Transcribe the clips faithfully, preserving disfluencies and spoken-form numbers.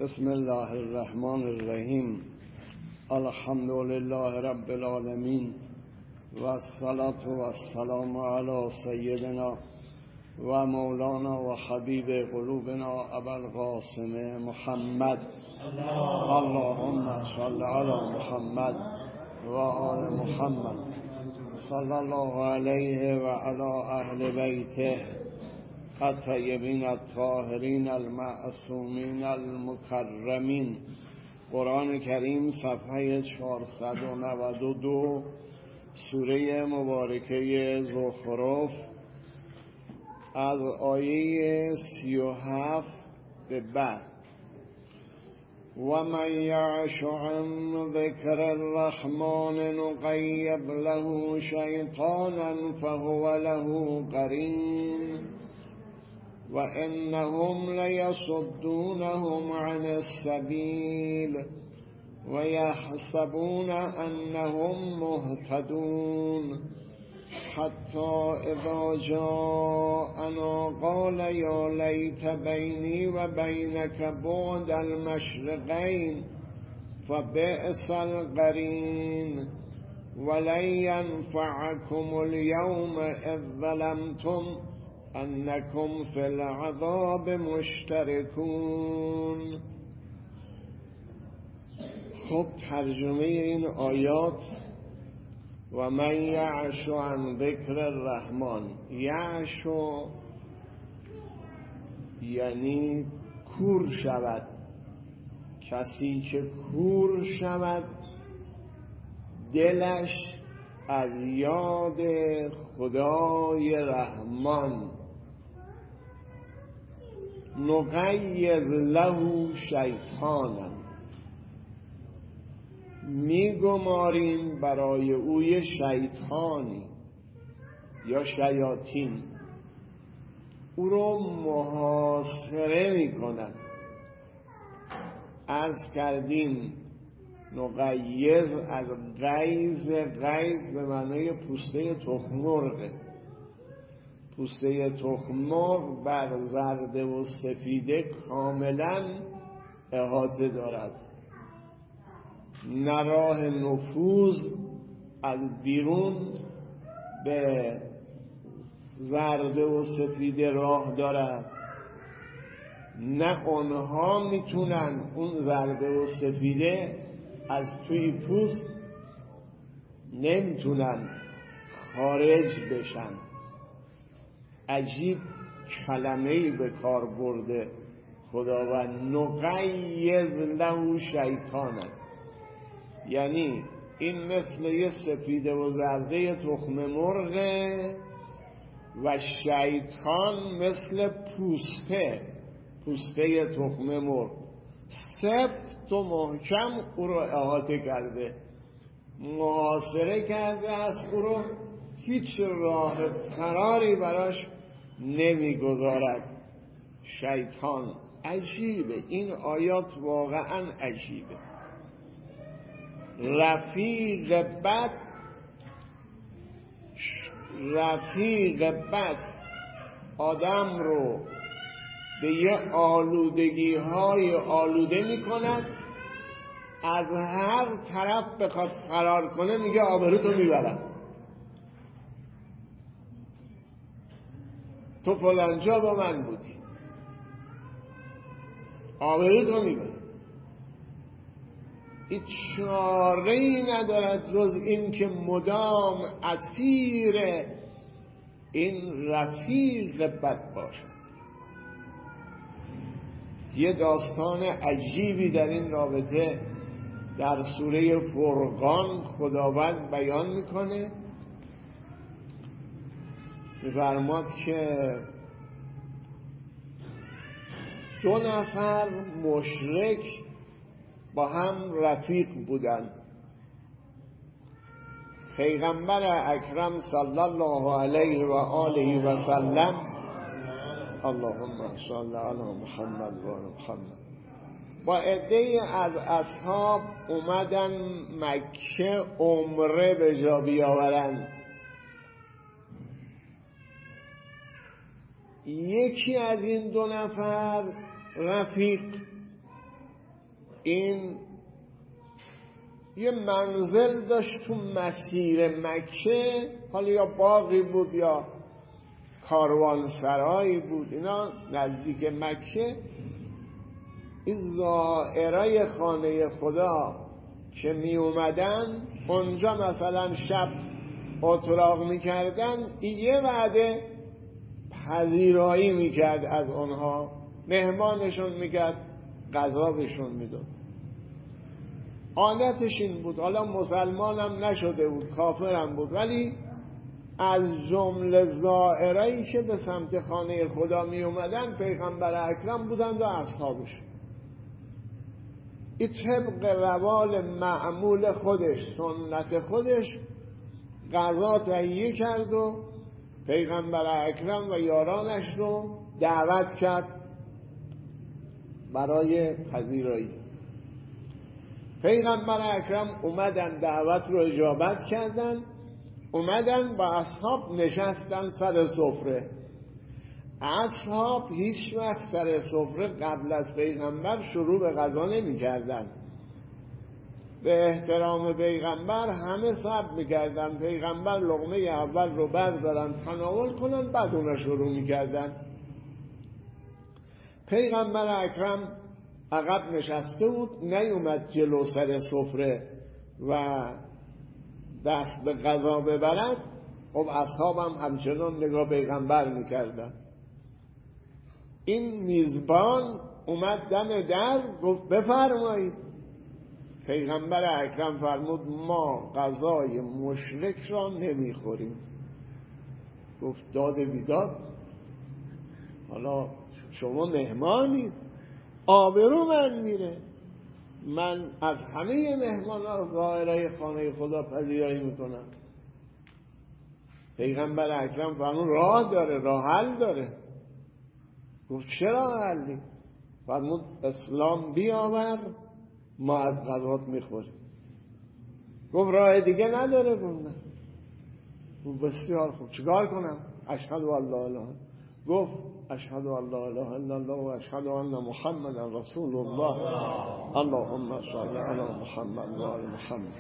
بسم الله الرحمن الرحیم. الحمد لله رب العالمین و الصلاة و السلام علی سیدنا و مولانا و حبیب قلوبنا ابوالقاسم محمد. اللهم صل علی محمد و آل محمد صلی الله علیه و علی اهل بیته الطیبین الطاهرین المعصومین المکرمین. قرآن کریم صفحه چهارصد و نود و دو، سوره مبارکه زخرف، از آیه سی و هفت به بعد. و من یعش عن ذکر الرحمن نقیض له شیطانا فهو له قرین و انهم لیصدونهم عن السبیل و یحسبون انهم مهتدون حتی اذا جاءنا قال یا لیت بینی و بینک بعد المشرقین فبئس القرین ولن ینفعکم اليوم اذ ظلمتم انکم فی العذاب مشترکون. خب ترجمه این آیات: و من یعش عن ذکر الرحمن. یعش یعنی کور شود، کسی که کور شود دلش از یاد خدای رحمان. نقیض له شیطانا، میگماریم برای اوی شیطانی یا شیاطین، او رو محاصره میکنن. عرض کردیم نقیض از غیظ، غیظ به معنای پوسته تخم مرغه. پوسته تخم مرغ بر زرد و سفیده کاملا احاطه دارد، نه راه نفوذ از بیرون به زرد و سفیده راه دارد، نه آنها میتونن اون زرد و سفیده از توی پوست نمیتونن خارج بشن. عجیب کلمه‌ای به کار برده خداوند، نقیض له شیطانا، یعنی این مثل یه سفیده و زرده تخم مرغه و شیطان مثل پوسته پوسته تخم مرغ، سفت و محکم او رو احاطه کرده، محاصره کرده، از او رو هیچ راه فراری براش نمیگذارد شیطان. عجیبه این آیات، واقعا عجیبه. رفیق بد، رفیق بد آدم رو به یه آلودگی های آلوده می کند، از هر طرف بخواد فرار کنه میگه آبروتو میبرم، تو فلانجا با من بودی، آبروتو میبرم. هیچ چاره‌ای ندارد جز این که مدام اسیر این رفیق بد باشد. یه داستان عجیبی در این رابطه در سوره فرقان خداوند بیان میکنه، می‌فرماد که دو نفر مشرک با هم رفیق بودند. پیغمبر اکرم صلی الله علیه و آله و سلم، اللهم صل علی محمد و آل محمد، با عده‌ای از اصحاب اومدن مکه عمره به جا بیاورند. یکی از این دو نفر رفیق این یه منزل داشت تو مسیر مکه، حالا یا باغی بود یا کاروانسرایی بود، اینا نزدیک مکه. این زائرای خانه خدا که می اومدن اونجا مثلا شب اتراق می کردن، یه وعده پذیرایی می کرد از اونها، مهمانشون می کرد، غذا بهشون می داد. عادتش این بود. حالا مسلمان هم نشده بود، کافر هم بود، ولی از جمله زائرایی که به سمت خانه خدا می اومدن پیغمبر اکرم بودند و اصحابش. این طبق روال معمول خودش، سنت خودش، غذا تهیه کرد و پیغمبر اکرم و یارانش رو دعوت کرد برای پذیرایی. پیغمبر اکرم اومدن، دعوت رو اجابت کردن، اومدن با اصحاب نشستن سر سفره. اصحاب هیچ وقت سر سفره قبل از پیغمبر شروع به غذا نمی کردن. به احترام پیغمبر همه صبر می کردن پیغمبر لقمه اول رو بردارن تناول کنن، بعد اون رو شروع می کردن. پیغمبر اکرم عقب نشسته بود، نیومد جلو سر سفره و دست به غذا ببرد. خب اصحاب هم همچنان نگاه پیغمبر می کردن. این میزبان اومد دم در، گفت بفرمایید. پیغمبر اکرم فرمود ما غذای مشرک را نمیخوریم. گفت داد بیداد، حالا شما مهمانید، آبرو من میره، من از همه مهمان ها زائرای خانه خدا پذیرایی میکنم. پیغمبر اکرم فرمود راه داره، راه حل داره. گفت چرا حلی؟ فرمود اسلام بیاور ما از غذات میخوریم. گفت راه دیگه نداره؟ گفت نه. گفت بسیار خوب، چیکار کنم؟ اشهد ان لا اله. گفت اشهد ان لا اله الا الله و اشهد ان محمد رسول الله. اللهم صل علی محمد و آل محمد.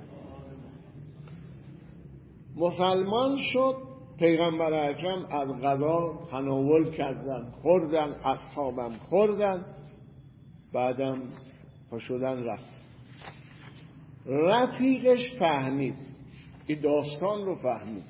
مسلمان شد. پیغمبر اکرم از غذا تناول کردن، خوردن، اصحابم خوردن، بعدم پاشدن رفت. رفیقش فهمید، این داستان رو فهمید،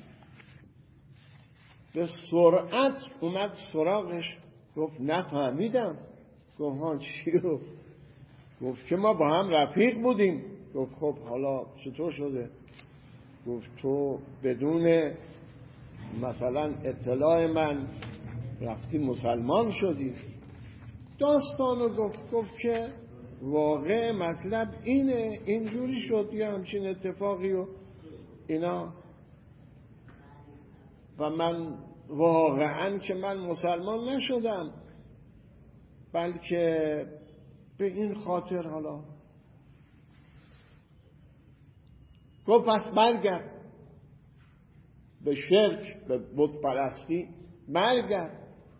به سرعت اومد سراغش. گفت نفهمیدم. گفت ها چی رو؟ گفت که ما با هم رفیق بودیم. گفت خب حالا چطور شده؟ گفت تو بدون مثلا اطلاع من رفتی مسلمان شدی. داستانو گفت. گفت که واقع مطلب اینه، اینجوری شد یا همچین اتفاقی و اینا، و من واقعا که من مسلمان نشدم، بلکه به این خاطر. حالا گفت پس برگرد به شرک، به بت پرستی برگرد.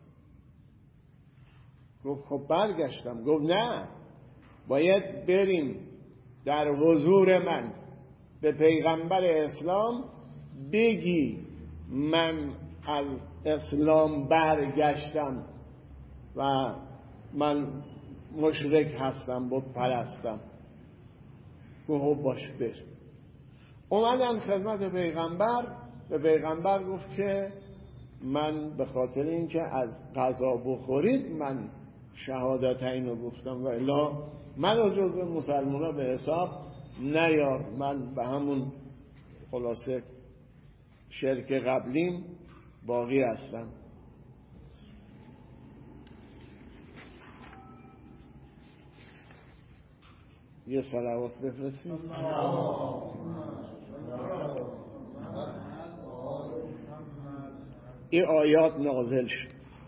گفت خب برگشتم. گفت نه، باید بریم در حضور من به پیغمبر اسلام بگی من از اسلام برگشتم و من مشرک هستم، بت پرستم. گفت باش بر. اومدن خدمت پیغمبر. به پیغمبر گفت که من به خاطر اینکه از غذا بخورید من شهادتین رو گفتم و الا من از جزو مسلمان‌ها به حساب نیار. من به همون خلاصه شرک قبلیم باقی هستم. یه صلوات بفرستیم. این آیات نازل شد.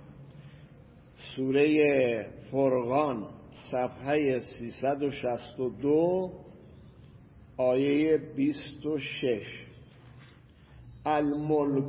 سوره فرقان صفحه سیصد و شصت و دو آیه بیست و شش. الملک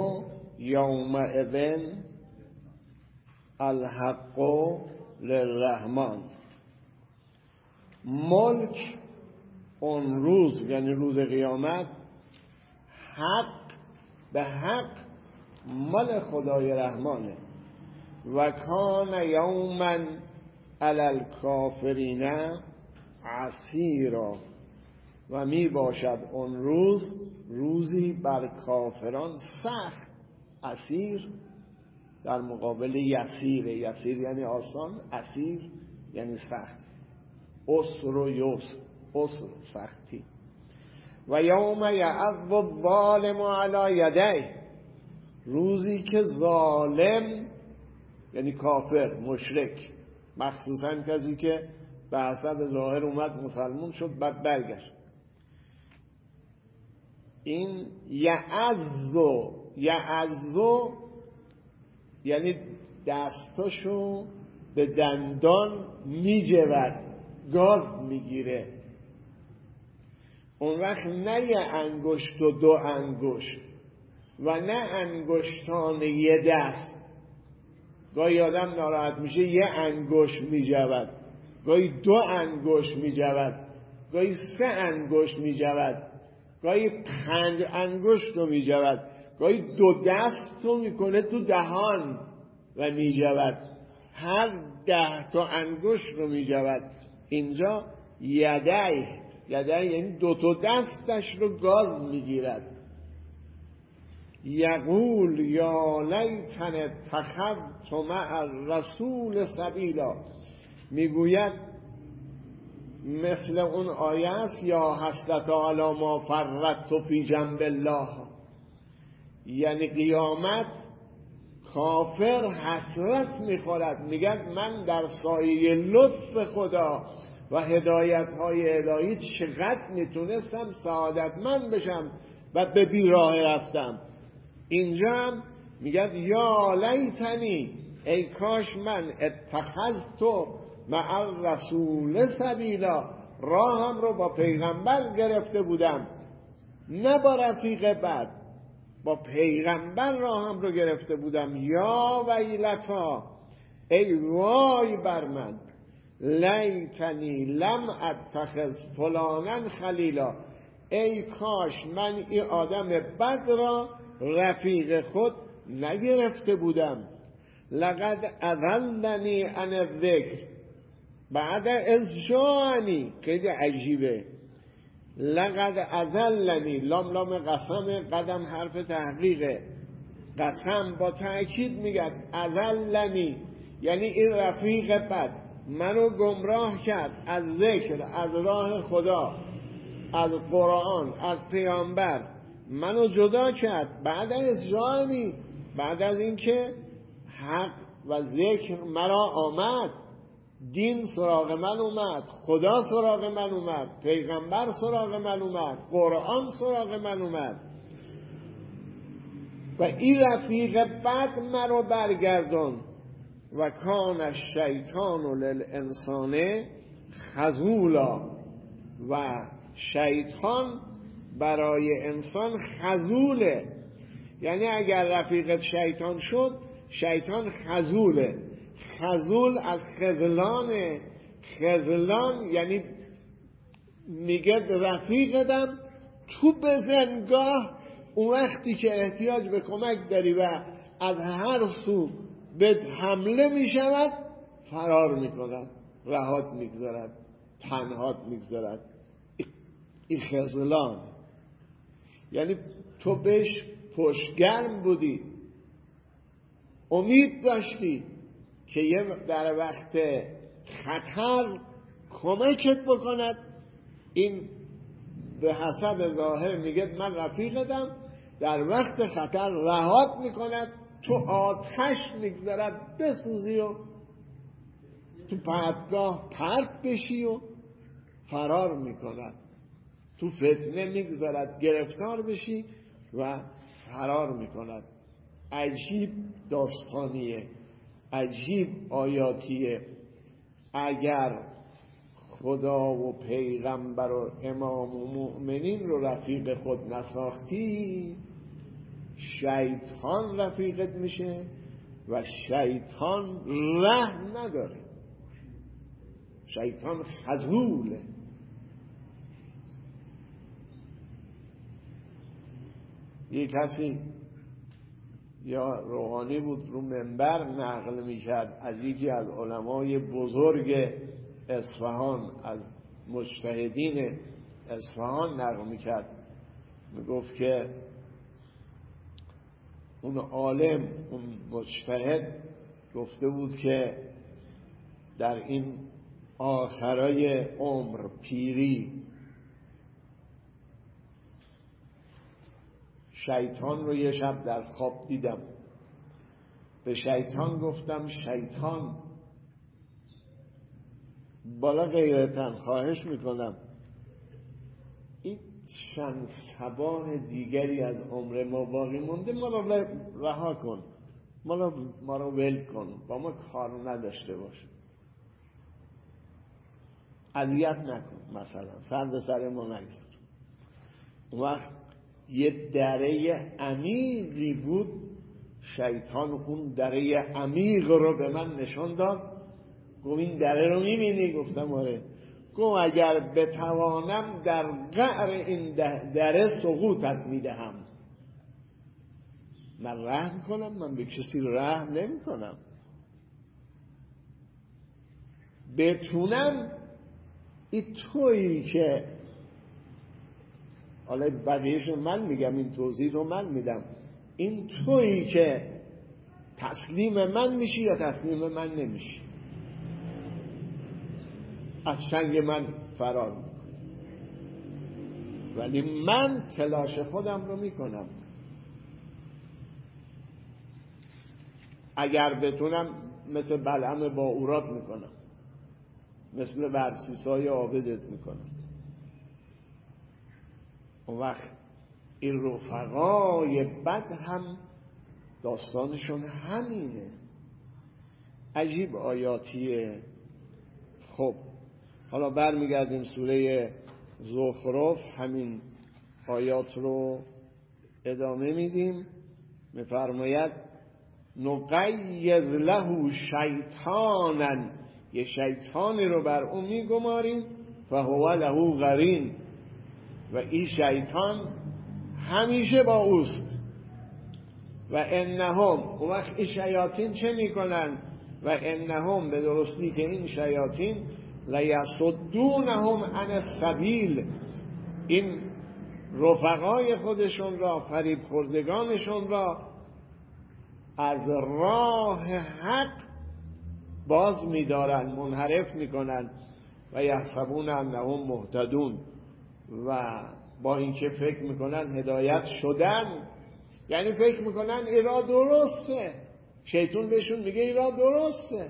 یومئذ الحق للرحمن. ملک اون روز یعنی روز قیامت حق به حق مال خدای رحمانه. و کان یوما علی الکافرین عسیرا، و می باشد اون روز روزی بر کافران سخت. عسیر در مقابل یسیر، یسیر یعنی آسان، عسیر یعنی سخت. عسر و یسر، عسر سختی. و یوم یعض الظالم علی یدیه، روزی که ظالم یعنی کافر، مشرک، مخصوصا کسی که به حسب ظاهر اومد مسلمون شد بعد برگشت، این یعضو یعضو یعنی دستاشو به دندان میجود، گاز میگیره. اون وقت نه یه انگشت و دو انگشت و نه انگشتان یه دست. گاهی آدم ناراحت میشه یه انگشت میجود، گاهی دو انگشت میجود، گاهی سه انگشت میجود، گاهی پنج انگشت رو میجود، گاهی دو دست رو میکنه تو دهان و میجود، هر ده تا انگشت رو میجود. اینجا یدی، یدی یعنی دو تا دستش رو گاز میگیرد. یقول یا لیتن اتخذت مع الرسول سبیلا، میگوید مثل اون آیه است یا حسرت علی ما فرطت فی جنب الله، یعنی قیامت کافر حسرت میخورد، میگه من در سایه لطف خدا و هدایت های الهی چقدر میتونستم سعادتمند بشم و به بیراه رفتم. اینجا هم میگه یا لیتنی، ای کاش من اتخذت مع الرسول سبیلا، راهم رو با پیغمبر گرفته بودم، نه با رفیق بد، با پیغمبر راهم رو گرفته بودم. یا ویلتا، ای وای بر من، لیتنی لم اتخذ فلانا خلیلا، ای کاش من این آدم بد را رفیق خود نگرفته بودم. لقد اضلنی عن الذکر بعد اذ جاءنی، خیلی عجیبه. لقد اضلنی، لام لام قسم، قدم حرف تحقیقه، قسم با تأکید میگه اضلنی، یعنی این رفیق بد منو گمراه کرد از ذکر، از راه خدا، از قرآن، از پیامبر، منو جدا کرد. بعد از جانی، بعد از اینکه حق و ذکر مرا آمد، دین سراغ من اومد، خدا سراغ من اومد، پیغمبر سراغ من اومد، قرآن سراغ من اومد، و این رفیق بد مرا برگردان. و کان الشیطان للانسان خذولا، و شیطان برای انسان خذوله، یعنی اگر رفیقت شیطان شد، شیطان خذوله. خذول از خذلانه، خذلان یعنی میگه رفیقتم تو بزنگاه، اون وقتی که احتیاج به کمک داری و از هر سو به حمله میشود، فرار میکند، رهات میگذارد، تنهات میگذارد. این خذلان، یعنی تو بهش پشتگرم بودی، امید داشتی که یه در وقت خطر کمکت بکند. این به حسب ظاهر میگه من رفیقتم، در وقت خطر رهات میکند، تو آتش میگذارد بسوزی و تو پرتگاه پرت بشی و فرار میکند، تو فتنه میگذارد گرفتار بشی و فرار میکند. عجیب داستانیه، عجیب آیاتیه. اگر خدا و پیغمبر و امام و مؤمنین رو رفیق خود نساختی، شیطان رفیقت میشه و شیطان ره نداره. شیطان خذوله. یک کسی یا روحانی بود رو منبر نقل میکرد از یکی از علمای بزرگ اصفهان، از مجتهدین اصفهان نقل میکرد، میگفت که اون عالم، اون مجتهد گفته بود که در این آخرای عمر، پیری، شیطان رو یه شب در خواب دیدم. به شیطان گفتم شیطان بالا غیرتن خواهش میکنم این چند سبان دیگری از عمر ما باقی مونده ما رو رها کن، ما رو, ما رو ول کن، با ما کار نداشته باش، اذیت نکن، مثلا سر به سر ما نگذار. اون وقت یه دره عمیقی بود، شیطان اون دره عمیق رو به من نشان داد، گفت این دره رو میبینی؟ گفتم آره. گفت اگر بتوانم در قعر این دره سقوطت میدهم. من رحم کنم؟ من به کسی رحم نمی کنم. بتونم این تویی که، حالا بقیهش رو من میگم، این توضیح رو من میدم، این تویی که تسلیم من میشی یا تسلیم من نمیشی، از چنگ من فرار میکنی، ولی من تلاش خودم رو میکنم. اگر بتونم مثل بلعم با اورات میکنم، مثل ورسیسای عابدت میکنم. اون وقت این رفقای بد هم داستانشون همینه. عجیب آیاتیه. خب حالا برمیگردیم سوره زخرف، همین آیات رو ادامه میدیم. میفرماید نقیض له شیطانا، یه شیطانی رو بر اون میگماریم، فهو له قرین، و این شیطان همیشه با اوست. و انهم، اون وقت این شیاطین چه میکنن؟ و انهم، به درستی که این شیاطین لیصدونهم عن السبیل، این رفقای خودشون را، فریب خوردگانشون را از راه حق باز میدارن، منحرف میکنن. و یحسبون انهم مهتدون، و با اینکه فکر میکنن هدایت شدن، یعنی فکر میکنن این راه درسته، شیطان بهشون میگه این راه درسته.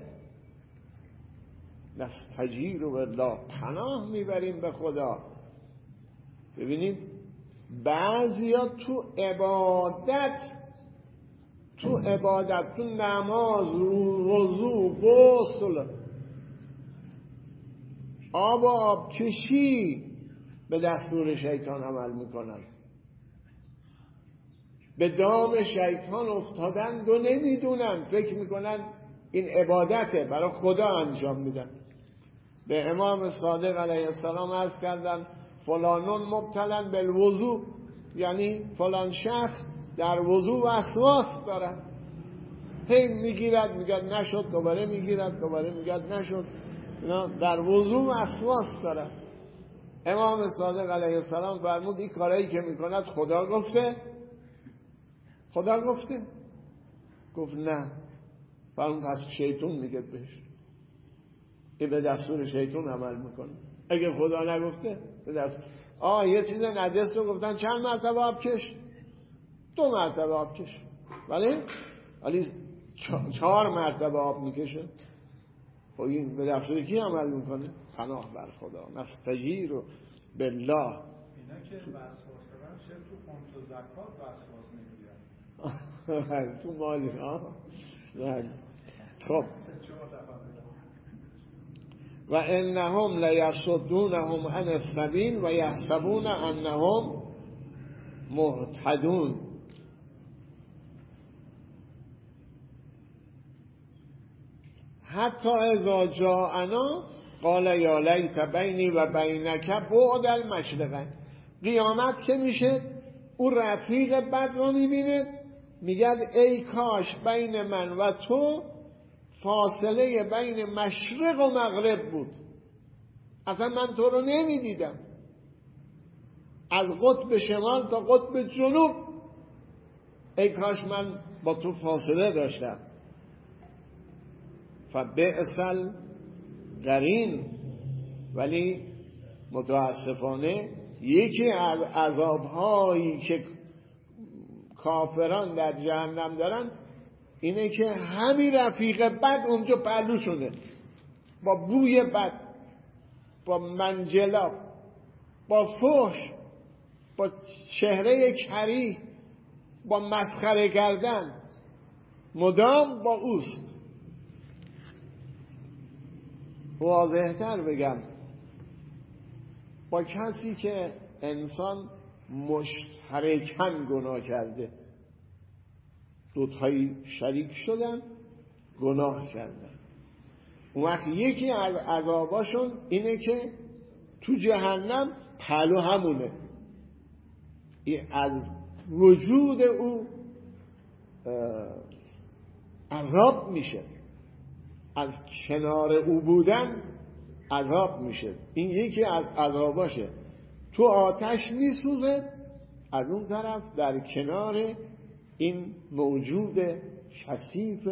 نستجیر بالله، پناه میبریم به خدا. ببینید بعضیا تو عبادت، تو عبادت، تو نماز، وضو، غسل، آب و آب کشی به دستور شیطان عمل میکنن، به دام شیطان افتادن و نمیدونن، فکر میکنن این عبادته، برای خدا انجام میدن. به امام صادق علیه السلام عرض کردن فلانون مبتلن بالوضو، یعنی فلان شخص در وضو وسواس دارد، هی میگیرد میگد نشد، دوباره میگیرد دوباره میگد نشد، در وضو وسواس دارد. امام صادق علیه السلام فرمود این کارهایی که میکند خدا گفته؟ خدا گفته؟ گفت نه. فرمود پس شیطان میگه بهش، این به دستور شیطان عمل میکنه. اگه خدا نگفته به دست آه یه چیز نجس رو گفتن چند مرتبه آب کش؟ دو مرتبه آب کش. ولی ولی چهار مرتبه آب میکشه. خب این به دستور کی عمل میکنه؟ پناه بر خدا. نستجیر بالله. اینا که وسواس دارن چه تو خمس و زکات وسواس نمیگیرن؟ تو مالی ها. خب و انهم لیصدونهم عن السبیل و یحسبون انهم مهتدون. حتی اذا جاءنا قال یا لیت بینی و بینک بعد المشرقین. قیامت که میشه او رفیق بد رو میبینه، میگه ای کاش بین من و تو فاصله بین مشرق و مغرب بود، اصلا من تو رو نمیدیدم، از قطب شمال تا قطب جنوب ای کاش من با تو فاصله داشتم. فبئس القرین. ولی متاسفانه یکی از عذابهایی که کافران در جهنم دارن اینه که همین رفیق بد اونجا پهلوشونه، با بوی بد، با منجلاب، با فحش، با چهره کریه، با مسخره کردن، مدام با اوست. واضح‌تر بگم، با کسی که انسان مشترکاً گناه کرده، دوتایی شریک شدن گناه کردن، اون وقت یکی از عذاباشون اینه که تو جهنم پهلو همونه، از وجود او عذاب میشه، از کنار او بودن عذاب میشه. این یکی از عذاباشه، تو آتش میسوزه، از اون طرف در کنار این موجود کثیف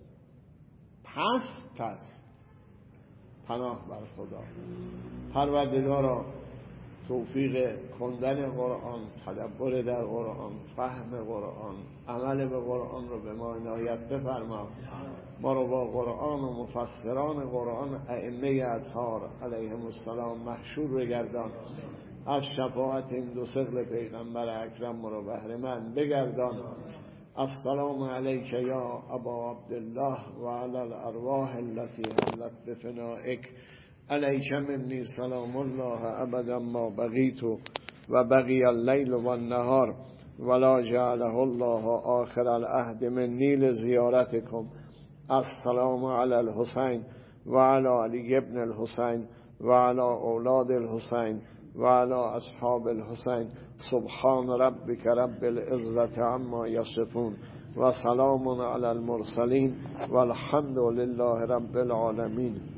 پست است. پناه بر خدا. پروردگارا توفیق خوندن قرآن، تدبر در قرآن، فهم قرآن، عمل به قرآن رو به ما عنایت بفرما. ما رو با قرآن و مفسران قرآن ائمه اطهار علیهم السلام محشور بگردان. از شفاعت این دو ثقل پیغمبر اکرم ما رو بهره مند بگردان. السلام علیک یا ابا عبدالله و علی الارواح التي حلت بفنائک. علیک منی سلام الله ابدا ما بقیت و بقی اللیل و النهار ولا جعله الله آخر العهد منی لزیارتکم. السلام علی الحسین و علی علی ابن الحسین و علی اولاد الحسین و علی اصحاب الحسین. سبحان ربک رب العزة عما یصفون و سلام علی المرسلین و الحمد لله رب العالمین.